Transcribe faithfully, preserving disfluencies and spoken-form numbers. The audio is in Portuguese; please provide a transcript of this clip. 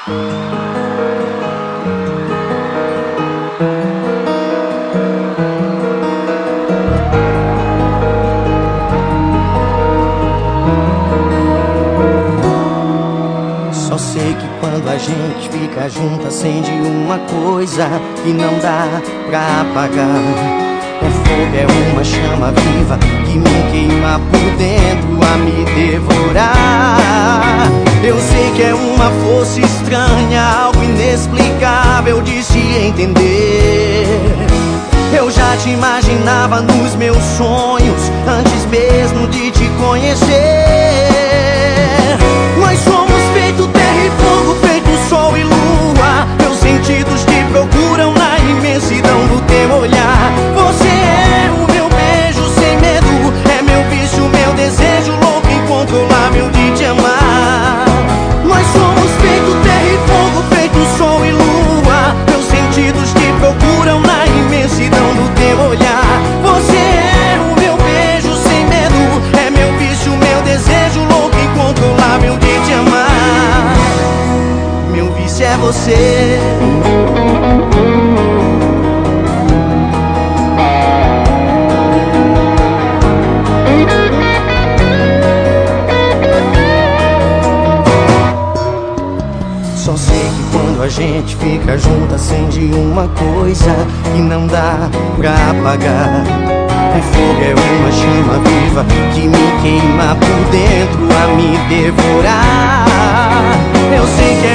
Só sei que quando a gente fica junto acende uma coisa que não dá pra apagar. O fogo é uma chama viva que me queima por dentro a me devorar. Eu sei que é uma força estranha, algo inexplicável de se entender. Eu já te imaginava nos meus sonhos antes mesmo de te conhecer. Nós somos feito terra e fogo, feito sol e lua. Meus sentidos te procuram na imensidão do teu olhar. Você é o meu beijo sem medo, é meu vício, meu desejo louco, incontrolável de te amar. Nós somos feito terra e fogo, feito sol e lua. Meus sentidos te procuram na imensidão do teu olhar. Você é o meu beijo sem medo, é meu vício, meu desejo louco, incontrolável de te amar. Meu vício é você. Só sei que quando a gente fica junto acende uma coisa que não dá pra apagar. O fogo é uma chama viva que me queima por dentro a me devorar. Eu sei que